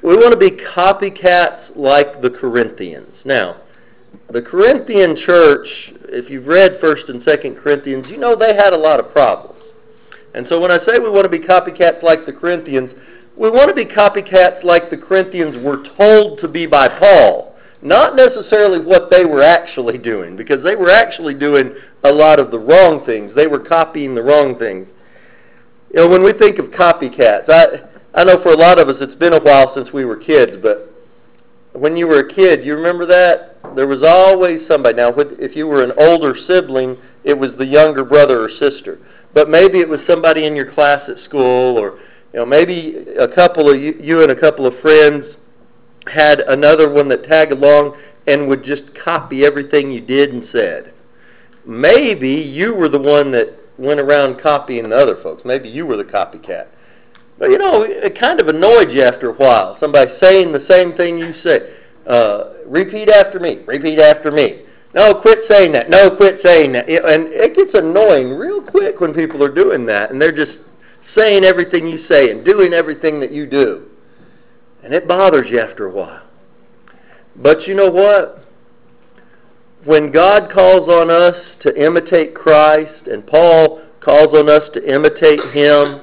We want to be copycats like the Corinthians. Now, the Corinthian church, if you've read 1st and 2nd Corinthians, you know they had a lot of problems. And so when I say we want to be copycats like the Corinthians, we want to be copycats like the Corinthians were told to be by Paul. Not necessarily what they were actually doing, because they were actually doing a lot of the wrong things. They were copying the wrong things. You know, when we think of copycats, I know for a lot of us it's been a while since we were kids, but when you were a kid, you remember that? There was always somebody. Now, if you were an older sibling, it was the younger brother or sister. But maybe it was somebody in your class at school, or maybe a couple of you and a couple of friends had another one that tagged along and would just copy everything you did and said. Maybe you were the one that went around copying the other folks. Maybe you were the copycat. But it kind of annoyed you after a while. Somebody saying the same thing you say. Repeat after me. Repeat after me. No, quit saying that. No, quit saying that. And it gets annoying real quick when people are doing that. And they're just saying everything you say and doing everything that you do. And it bothers you after a while. But you know what? When God calls on us to imitate Christ, and Paul calls on us to imitate Him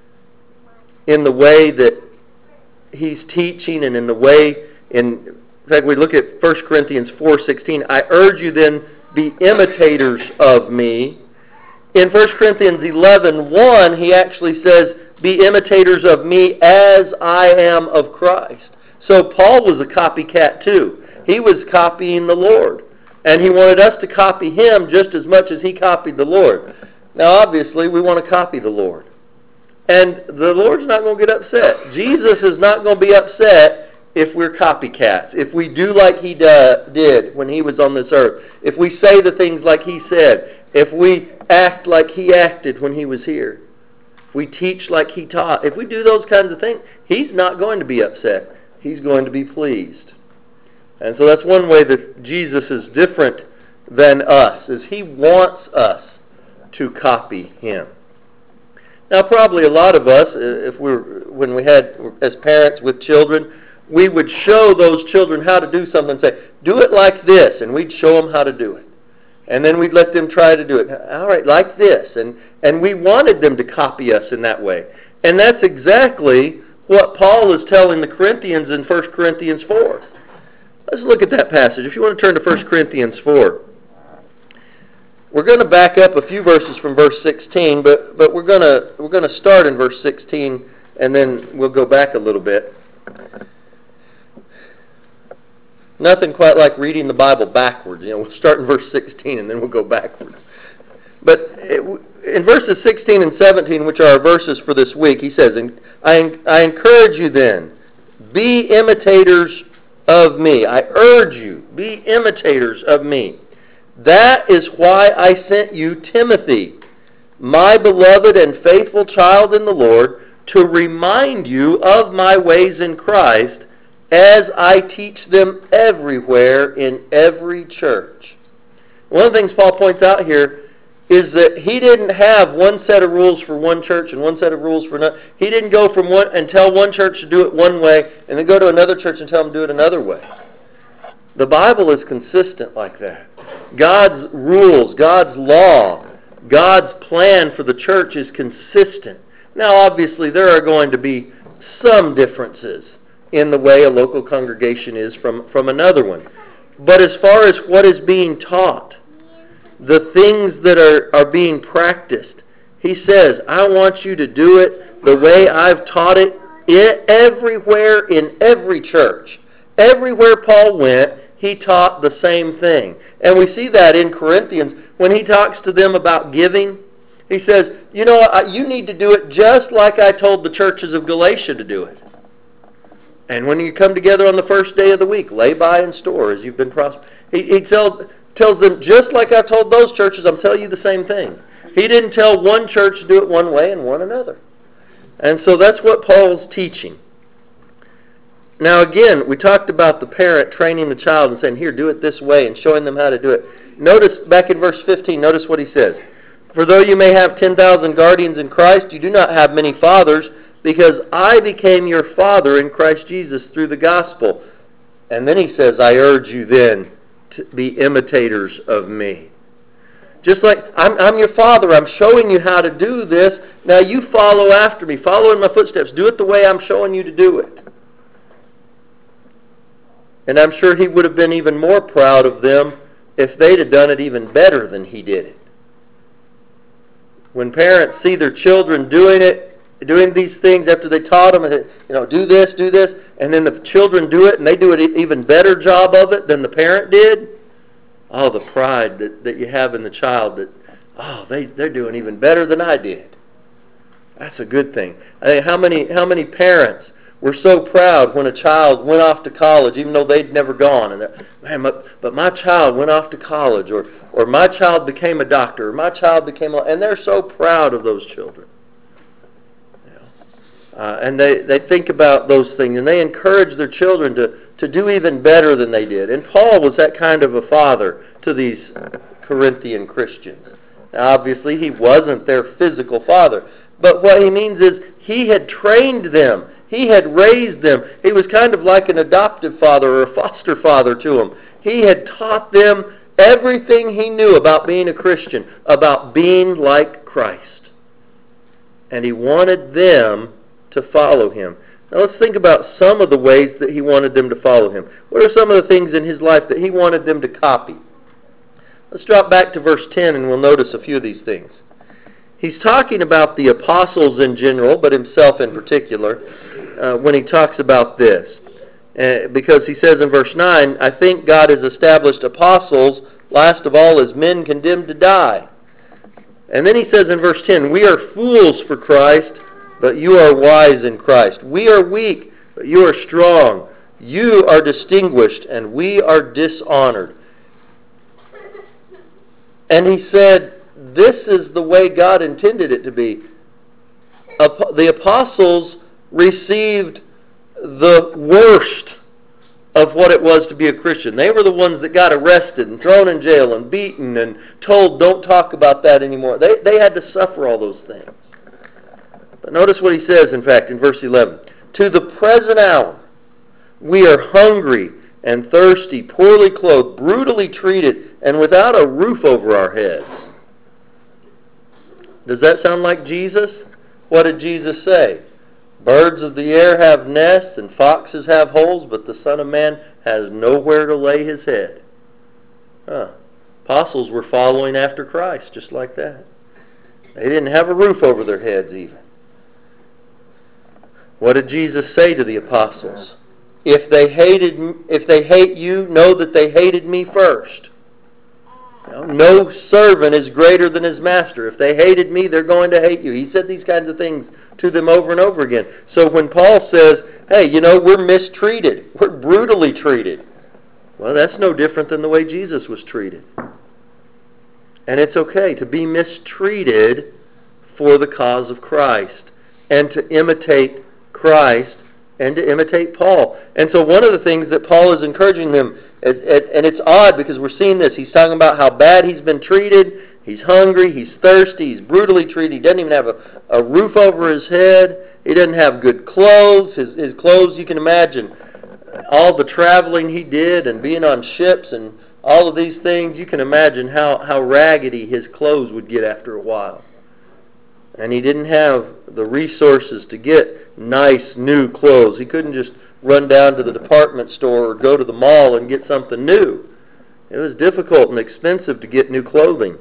in the way that He's teaching and in the way, in fact, we look at 1 Corinthians 4:16. I urge you then, be imitators of me. In 1 Corinthians 11:1, he actually says, be imitators of me as I am of Christ. So Paul was a copycat too. He was copying the Lord. And he wanted us to copy him just as much as he copied the Lord. Now, obviously, we want to copy the Lord. And the Lord's not going to get upset. Jesus is not going to be upset if we're copycats. If we do like he did when he was on this earth. If we say the things like he said. If we act like he acted when he was here. If we teach like he taught. If we do those kinds of things, he's not going to be upset. He's going to be pleased. And so that's one way that Jesus is different than us, is he wants us to copy him. Now, probably a lot of us, when we had, as parents with children, we would show those children how to do something and say, do it like this, and we'd show them how to do it. And then we'd let them try to do it. All right, like this. And we wanted them to copy us in that way. And that's exactly what Paul is telling the Corinthians in 1 Corinthians 4. Let's look at that passage. If you want to turn to 1 Corinthians 4. We're going to back up a few verses from verse 16, but we're going to start in verse 16, and then we'll go back a little bit. Nothing quite like reading the Bible backwards. We'll start in verse 16, and then we'll go backwards. But in verses 16 and 17, which are our verses for this week, he says, I encourage you then, be imitators of me. I urge you, be imitators of me. That is why I sent you Timothy, my beloved and faithful child in the Lord, to remind you of my ways in Christ as I teach them everywhere in every church. One of the things Paul points out here is that he didn't have one set of rules for one church and one set of rules for another. He didn't go from one and tell one church to do it one way and then go to another church and tell them to do it another way. The Bible is consistent like that. God's rules, God's law, God's plan for the church is consistent. Now, obviously, there are going to be some differences in the way a local congregation is from another one. But as far as what is being taught, the things that are being practiced, he says, I want you to do it the way I've taught it everywhere in every church. Everywhere Paul went, he taught the same thing. And we see that in Corinthians when he talks to them about giving. He says, you need to do it just like I told the churches of Galatia to do it. And when you come together on the first day of the week, lay by and store as you've been prosperous. He tells them, just like I told those churches, I'm telling you the same thing. He didn't tell one church to do it one way and one another. And so that's what Paul's teaching. Now again, we talked about the parent training the child and saying, here, do it this way, and showing them how to do it. Notice back in verse 15, notice what he says. For though you may have 10,000 guardians in Christ, you do not have many fathers, because I became your father in Christ Jesus through the gospel. And then he says, I urge you then to be imitators of me. Just like, I'm your father. I'm showing you how to do this. Now you follow after me. Follow in my footsteps. Do it the way I'm showing you to do it. And I'm sure he would have been even more proud of them if they'd have done it even better than he did it. When parents see their children doing these things after they taught them, do this, and then the children do it, and they do an even better job of it than the parent did. Oh, the pride that you have in the child that, they're doing even better than I did. That's a good thing. I think how many parents were so proud when a child went off to college, even though they'd never gone, and but my child went off to college, or my child became a doctor, or my child became and they're so proud of those children. And they think about those things, and they encourage their children to do even better than they did. And Paul was that kind of a father to these Corinthian Christians. Now, obviously, he wasn't their physical father, but what he means is he had trained them. He had raised them. He was kind of like an adoptive father or a foster father to them. He had taught them everything he knew about being a Christian, about being like Christ. And he wanted them to follow him. Now let's think about some of the ways that he wanted them to follow him. What are some of the things in his life that he wanted them to copy? Let's drop back to verse 10 and we'll notice a few of these things. He's talking about the apostles in general, but himself in particular, when he talks about this. Because he says in verse 9, I think God has established apostles, last of all as men condemned to die. And then he says in verse 10, we are fools for Christ, but you are wise in Christ. We are weak, but you are strong. You are distinguished, and we are dishonored. And he said, this is the way God intended it to be. The apostles received the worst of what it was to be a Christian. They were the ones that got arrested and thrown in jail and beaten and told, don't talk about that anymore. They had to suffer all those things. But notice what he says, in fact, in verse 11. To the present hour, we are hungry and thirsty, poorly clothed, brutally treated, and without a roof over our heads. Does that sound like Jesus? What did Jesus say? Birds of the air have nests and foxes have holes, but the Son of Man has nowhere to lay his head. Apostles were following after Christ just like that. They didn't have a roof over their heads even. What did Jesus say to the apostles? If they hate you, know that they hated me first. No servant is greater than his master. If they hated me, they're going to hate you. He said these kinds of things to them over and over again. So when Paul says, hey, we're mistreated, we're brutally treated, well, that's no different than the way Jesus was treated. And it's okay to be mistreated for the cause of Christ and to imitate Christ and to imitate Paul. And so one of the things that Paul is encouraging them, and it's odd because we're seeing this. He's talking about how bad he's been treated. He's hungry. He's thirsty. He's brutally treated. He doesn't even have a roof over his head. He doesn't have good clothes. His clothes, you can imagine, all the traveling he did and being on ships and all of these things, you can imagine how raggedy his clothes would get after a while. And he didn't have the resources to get nice new clothes. He couldn't just run down to the department store or go to the mall and get something new. It was difficult and expensive to get new clothing.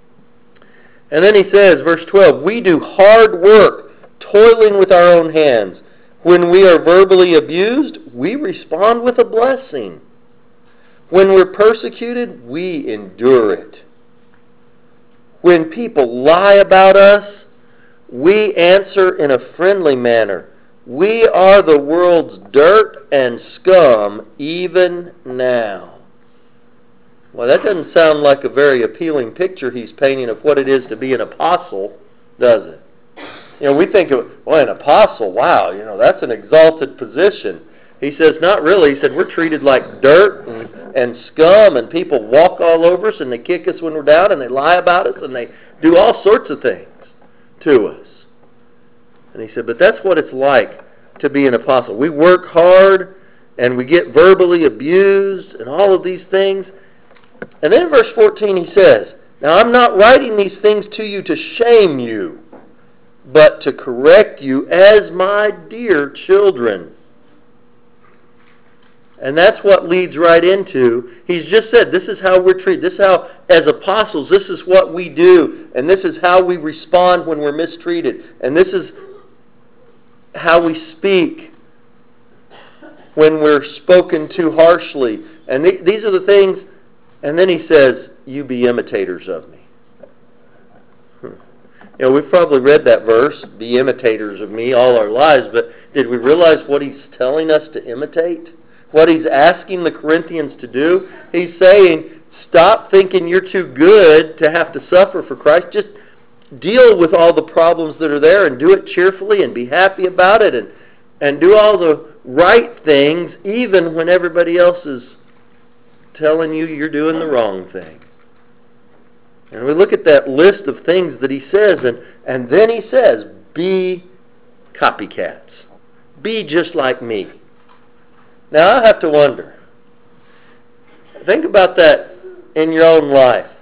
And then he says, verse 12, we do hard work, toiling with our own hands. When we are verbally abused, we respond with a blessing. When we're persecuted, we endure it. When people lie about us, we answer in a friendly manner. We are the world's dirt and scum even now. Well, that doesn't sound like a very appealing picture he's painting of what it is to be an apostle, does it? We think of, an apostle, wow, that's an exalted position. He says, not really. He said, we're treated like dirt and scum, and people walk all over us, and they kick us when we're down, and they lie about us, and they do all sorts of things to us. And he said, but that's what it's like to be an apostle. We work hard and we get verbally abused and all of these things. And then in verse 14 he says, now I'm not writing these things to you to shame you, but to correct you as my dear children. And that's what leads right into, he's just said, this is how we're treated. This is how, as apostles, this is what we do. And this is how we respond when we're mistreated. And this is how we speak when we're spoken to harshly. And these are the things. And then he says, you be imitators of me. You know, we've probably read that verse, be imitators of me, all our lives. But did we realize what he's telling us to imitate? What he's asking the Corinthians to do? He's saying, stop thinking you're too good to have to suffer for Christ. Just deal with all the problems that are there and do it cheerfully and be happy about it and do all the right things even when everybody else is telling you you're doing the wrong thing. And we look at that list of things that he says, and then he says, be copycats. Be just like me. Now I have to wonder. Think about that in your own life.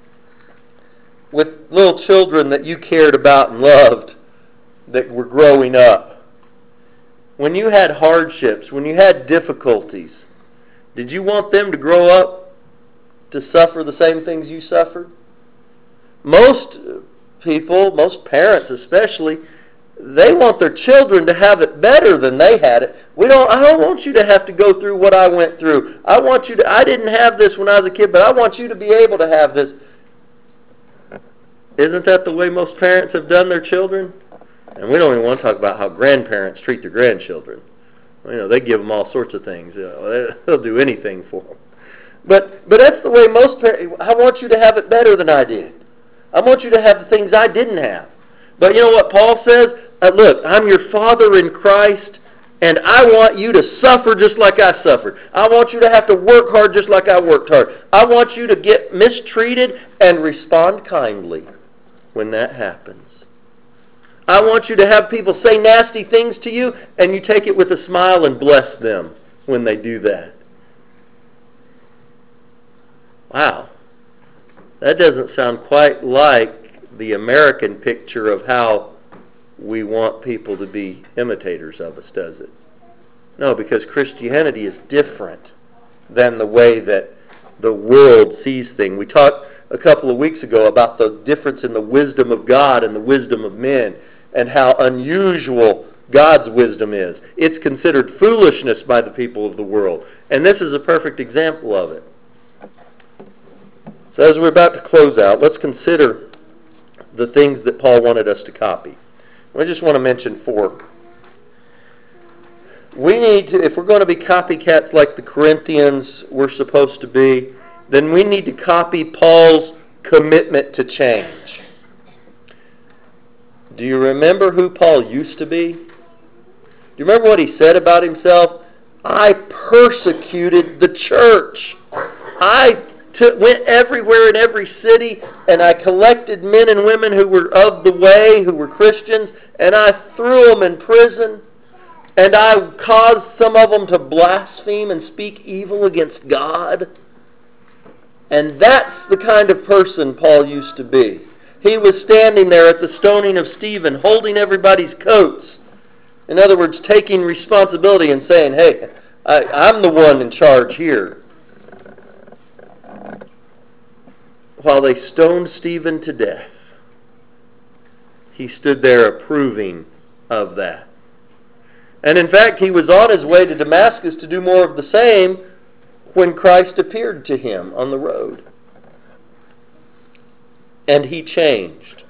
With little children that you cared about and loved that were growing up. When you had hardships, when you had difficulties, did you want them to grow up to suffer the same things you suffered? Most people, most parents especially, they want their children to have it better than they had it. I don't want you to have to go through what I went through. I didn't have this when I was a kid, but I want you to be able to have this. Isn't that the way most parents have done their children? And we don't even want to talk about how grandparents treat their grandchildren. You know, they give them all sorts of things. You know, they'll do anything for them. But that's the way most parents. I want you to have it better than I did. I want you to have the things I didn't have. But you know what Paul says? Look, I'm your father in Christ, and I want you to suffer just like I suffered. I want you to have to work hard just like I worked hard. I want you to get mistreated and respond kindly when that happens. I want you to have people say nasty things to you, and you take it with a smile and bless them when they do that. Wow. That doesn't sound quite like the American picture of how we want people to be imitators of us, does it? No, because Christianity is different than the way that the world sees things. We talked a couple of weeks ago about the difference in the wisdom of God and the wisdom of men and how unusual God's wisdom is. It's considered foolishness by the people of the world. And this is a perfect example of it. So as we're about to close out, let's consider the things that Paul wanted us to copy. I just want to mention 4. We need to, if we're going to be copycats like the Corinthians were supposed to be, then we need to copy Paul's commitment to change. Do you remember who Paul used to be? Do you remember what he said about himself? I persecuted the church. I went everywhere in every city, and I collected men and women who were of the way, who were Christians, and I threw them in prison, and I caused some of them to blaspheme and speak evil against God. And that's the kind of person Paul used to be. He was standing there at the stoning of Stephen, holding everybody's coats. In other words, taking responsibility and saying, hey, I'm the one in charge here. While they stoned Stephen to death, he stood there approving of that. And in fact, he was on his way to Damascus to do more of the same when Christ appeared to him on the road. And he changed.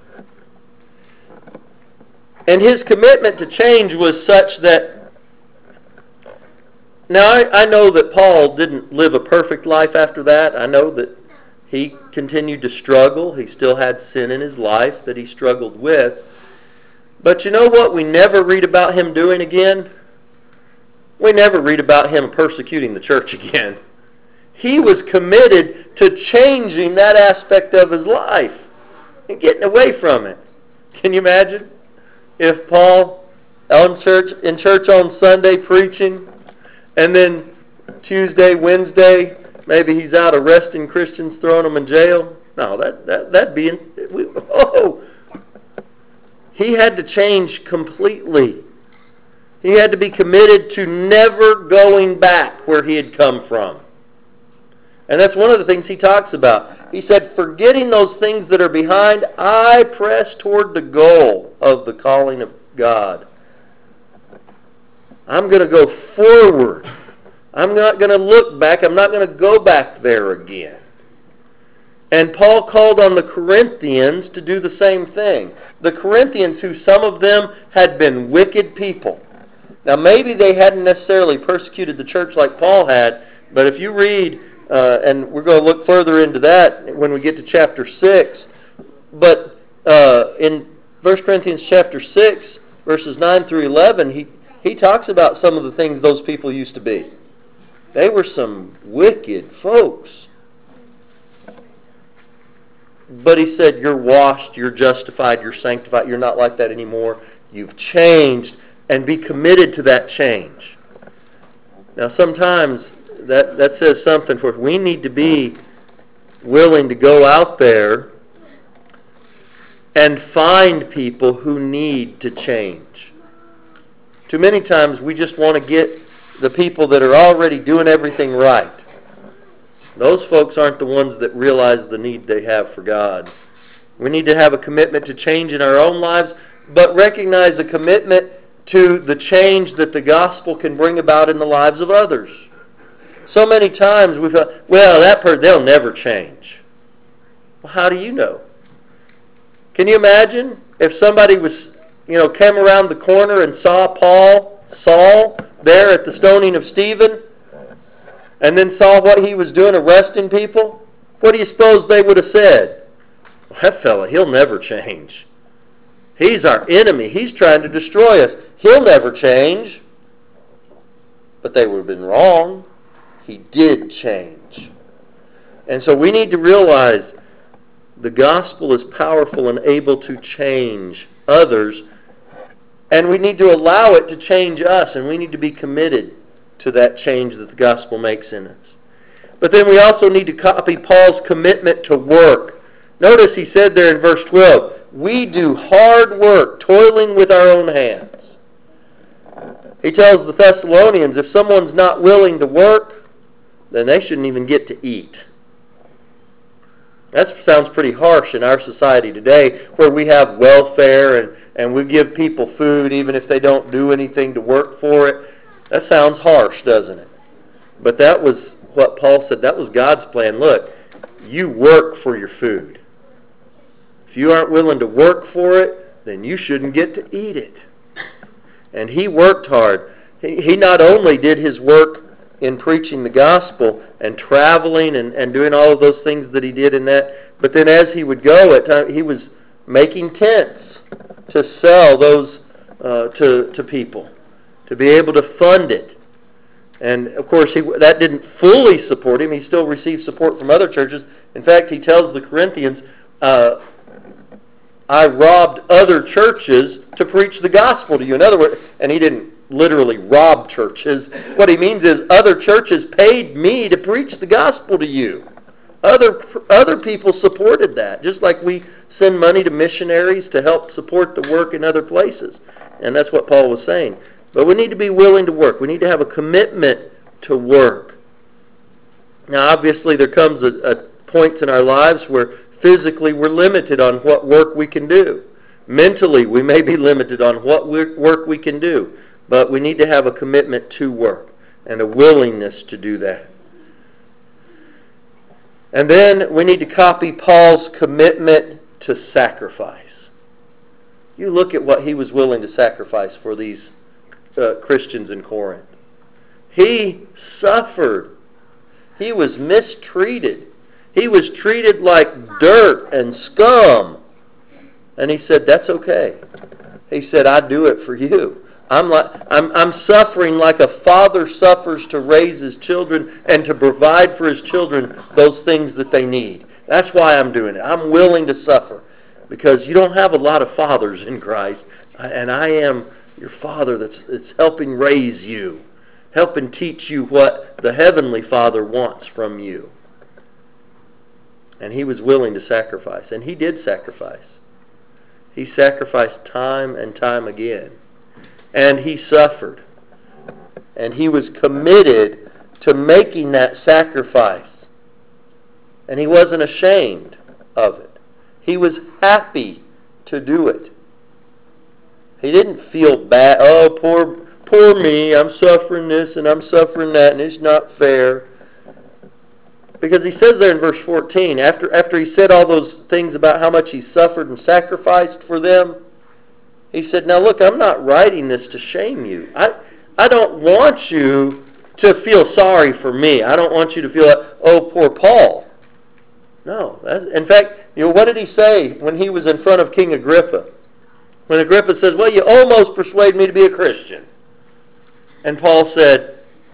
And his commitment to change was such that, now I know that Paul didn't live a perfect life after that. I know that he continued to struggle. He still had sin in his life that he struggled with. But you know what we never read about him doing again? We never read about him persecuting the church again. He was committed to changing that aspect of his life and getting away from it. Can you imagine? if Paul in church on Sunday preaching, and then Tuesday, Wednesday, maybe he's out arresting Christians, throwing them in jail? No, that'd be... He had to change completely. He had to be committed to never going back where he had come from. And that's one of the things he talks about. He said, forgetting those things that are behind, I press toward the goal of the calling of God. I'm going to go forward. I'm not going to look back. I'm not going to go back there again. And Paul called on the Corinthians to do the same thing. The Corinthians, who some of them had been wicked people. Now maybe they hadn't necessarily persecuted the church like Paul had, but if you read, and we're going to look further into that when we get to chapter 6, but in 1 Corinthians chapter 6, verses 9 through 11, he talks about some of the things those people used to be. They were some wicked folks. But he said, you're washed, you're justified, you're sanctified, you're not like that anymore. You've changed, and be committed to that change. Now sometimes that says something for us. We need to be willing to go out there and find people who need to change. Too many times we just want to get the people that are already doing everything right. Those folks aren't the ones that realize the need they have for God. We need to have a commitment to change in our own lives, but recognize a commitment to the change that the gospel can bring about in the lives of others. So many times we thought, well, that person, they'll never change. Well, how do you know? Can you imagine if somebody was, came around the corner and saw Saul, there at the stoning of Stephen, and then saw what he was doing, arresting people? What do you suppose they would have said? Well, that fella, he'll never change. He's our enemy. He's trying to destroy us. He'll never change. But they would have been wrong. He did change. And so we need to realize the gospel is powerful and able to change others. And we need to allow it to change us. And we need to be committed to that change that the gospel makes in us. But then we also need to copy Paul's commitment to work. Notice he said there in verse 12, we do hard work, toiling with our own hands. He tells the Thessalonians, if someone's not willing to work, then they shouldn't even get to eat. That sounds pretty harsh in our society today, where we have welfare and we give people food even if they don't do anything to work for it. That sounds harsh, doesn't it? But that was what Paul said. That was God's plan. Look, you work for your food. If you aren't willing to work for it, then you shouldn't get to eat it. And he worked hard. He not only did his work in preaching the gospel and traveling and doing all of those things that he did in that, but then as he would go, at times he was making tents to sell those to people, to be able to fund it. And of course, that didn't fully support him. He still received support from other churches. In fact, he tells the Corinthians, I robbed other churches to preach the gospel to you. In other words, and he didn't literally rob churches. What he means is other churches paid me to preach the gospel to you. Other people supported that, just like we send money to missionaries to help support the work in other places. And that's what Paul was saying. But we need to be willing to work. We need to have a commitment to work. Now, obviously, there comes a point in our lives where physically we're limited on what work we can do. Mentally, we may be limited on what work we can do. But we need to have a commitment to work and a willingness to do that. And then we need to copy Paul's commitment to sacrifice. You look at what he was willing to sacrifice for these Christians in Corinth. He suffered. He was mistreated. He was treated like dirt and scum. And he said, that's okay. He said, I do it for you. I'm suffering like a father suffers to raise his children and to provide for his children those things that they need. That's why I'm doing it. I'm willing to suffer. Because you don't have a lot of fathers in Christ. And I am your Father that's helping raise you, helping teach you what the Heavenly Father wants from you. And he was willing to sacrifice. And he did sacrifice. He sacrificed time and time again. And he suffered. And he was committed to making that sacrifice. And he wasn't ashamed of it. He was happy to do it. He didn't feel bad. Oh, poor me. I'm suffering this and I'm suffering that and it's not fair. Because he says there in verse 14, after he said all those things about how much he suffered and sacrificed for them, he said, now look, I'm not writing this to shame you. I don't want you to feel sorry for me. I don't want you to feel like, oh, poor Paul. No. In fact, what did he say when he was in front of King Agrippa? When Agrippa says, well, you almost persuade me to be a Christian. And Paul said,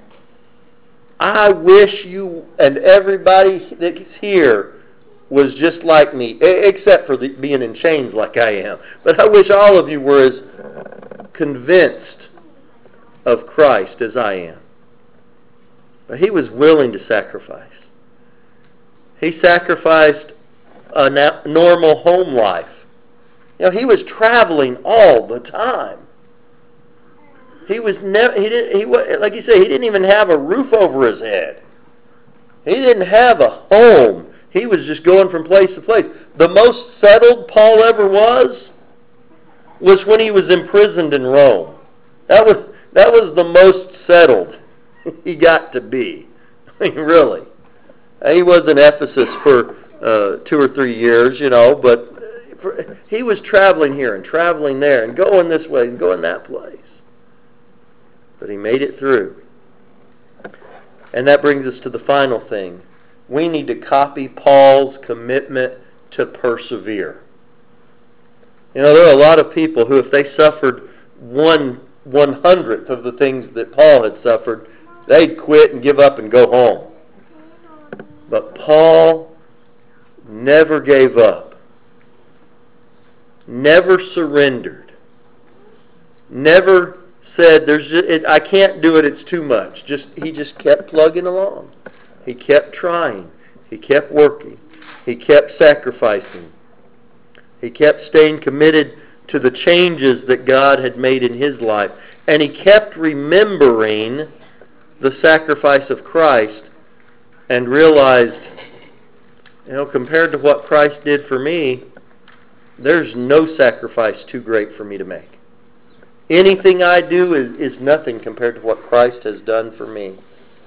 I wish you and everybody that's here was just like me, except for being in chains like I am. But I wish all of you were as convinced of Christ as I am. But he was willing to sacrifice. He sacrificed a normal home life. He was traveling all the time. He was like you say, he didn't even have a roof over his head. He didn't have a home. He was just going from place to place. The most settled Paul ever was when he was imprisoned in Rome. That was the most settled he got to be. I mean, really. He was in Ephesus for 2 or 3 years, but he was traveling here and traveling there and going this way and going that place. But he made it through. And that brings us to the final thing. We need to copy Paul's commitment to persevere. There are a lot of people who, if they suffered 1/100th of the things that Paul had suffered, they'd quit and give up and go home. But Paul never gave up. Never surrendered. Never said, I can't do it, it's too much. He just kept plugging along. He kept trying. He kept working. He kept sacrificing. He kept staying committed to the changes that God had made in his life. And he kept remembering the sacrifice of Christ and realized, compared to what Christ did for me, there's no sacrifice too great for me to make. Anything I do is nothing compared to what Christ has done for me.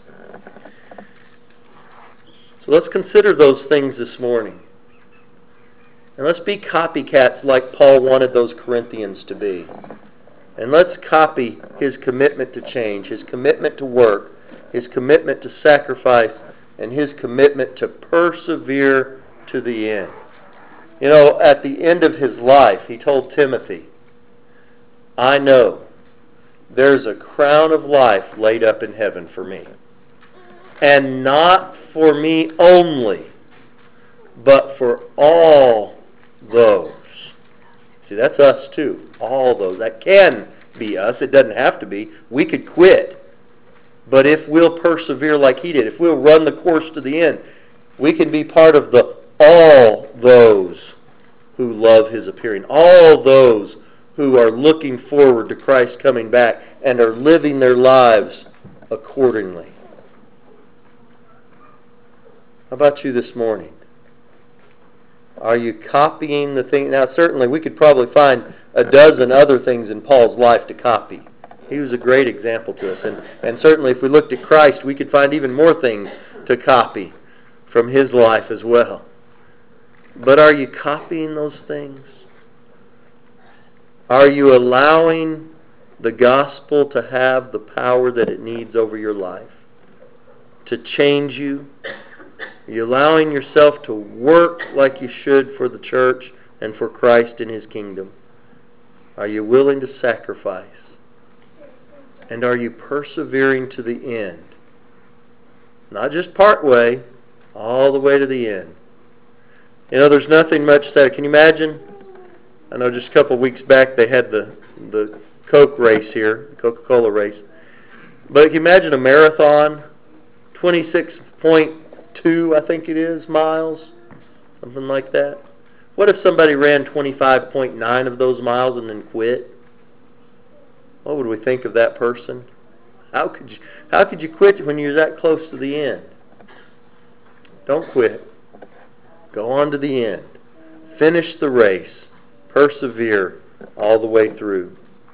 So let's consider those things this morning. And let's be copycats like Paul wanted those Corinthians to be. And let's copy his commitment to change, his commitment to work, his commitment to sacrifice, and his commitment to persevere to the end. At the end of his life, he told Timothy, I know there's a crown of life laid up in heaven for me. And not for me only, but for all those. See, that's us too. All those. That can be us. It doesn't have to be. We could quit. But if we'll persevere like he did, if we'll run the course to the end, we can be part of the all those who love his appearing. All those who are looking forward to Christ coming back and are living their lives accordingly. How about you this morning? Are you copying the thing? Now, certainly we could probably find a dozen other things in Paul's life to copy. He was a great example to us. And certainly if we looked at Christ, we could find even more things to copy from his life as well. But are you copying those things? Are you allowing the gospel to have the power that it needs over your life? To change you? Are you allowing yourself to work like you should for the church and for Christ in his kingdom? Are you willing to sacrifice? And are you persevering to the end? Not just part way, all the way to the end. There's nothing much said. Can you imagine? I know just a couple of weeks back they had the the Coke race here, the Coca-Cola race. But if you imagine a marathon, 26.2, I think it is, miles, something like that. What if somebody ran 25.9 of those miles and then quit? What would we think of that person? How could you quit when you're that close to the end? Don't quit. Go on to the end. Finish the race. Persevere all the way through.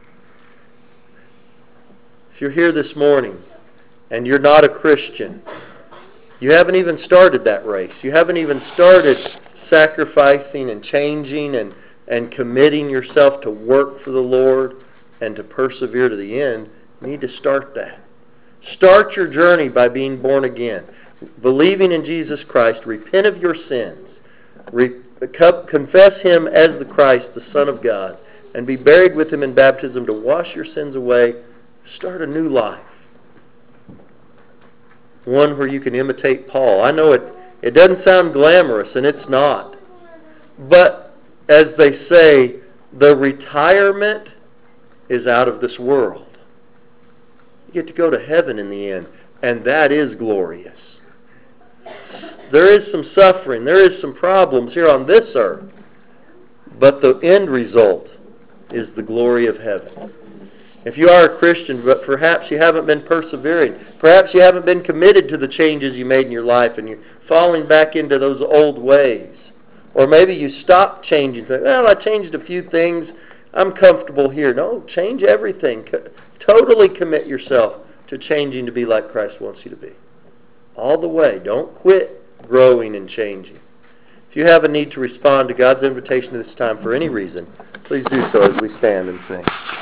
If you're here this morning and you're not a Christian, you haven't even started that race. You haven't even started sacrificing and changing and committing yourself to work for the Lord and to persevere to the end. You need to start that. Start your journey by being born again. Believing in Jesus Christ. Repent of your sins. Confess Him as the Christ, the Son of God. And be buried with Him in baptism to wash your sins away. Start a new life. One where you can imitate Paul. I know it doesn't sound glamorous, and it's not. But as they say, the retirement is out of this world. You get to go to heaven in the end, and that is glorious. There is some suffering, there is some problems here on this earth, but the end result is the glory of heaven. If you are a Christian, but perhaps you haven't been persevering, perhaps you haven't been committed to the changes you made in your life, and you're falling back into those old ways. Or maybe you stopped changing. Well, I changed a few things. I'm comfortable here. No, change everything. Totally commit yourself to changing to be like Christ wants you to be. All the way. Don't quit growing and changing. If you have a need to respond to God's invitation at this time for any reason, please do so as we stand and sing.